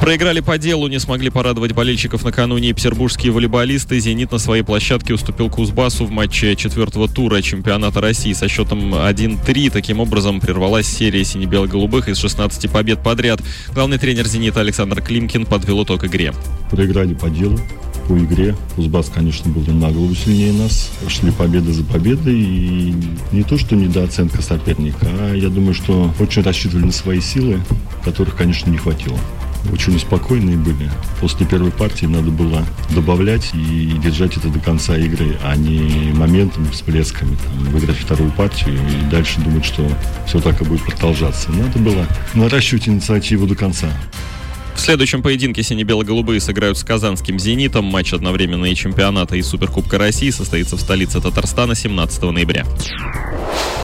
Проиграли по делу, не смогли порадовать болельщиков накануне петербургские волейболисты. «Зенит» на своей площадке уступил Кузбассу в матче четвертого тура чемпионата России со счетом 1-3. Таким образом, прервалась серия сине-бело-голубых из 16 побед подряд. Главный тренер «Зенита» Александр Климкин подвел итог игре. Проиграли по делу, по игре. Кузбасс, конечно, был на голову сильнее нас. Шли победа за победой. И не то, что недооценка соперника, а я думаю, что очень рассчитывали на свои силы, которых, конечно, не хватило. Очень спокойные были. После первой партии надо было добавлять и держать это до конца игры, а не моментами, всплесками. Выиграть вторую партию и дальше думать, что все так и будет продолжаться. Надо было наращивать инициативу до конца. В следующем поединке сине-бело-голубые сыграют с казанским «Зенитом». Матч одновременно и чемпионата, и Суперкубка России состоится в столице Татарстана 17 ноября.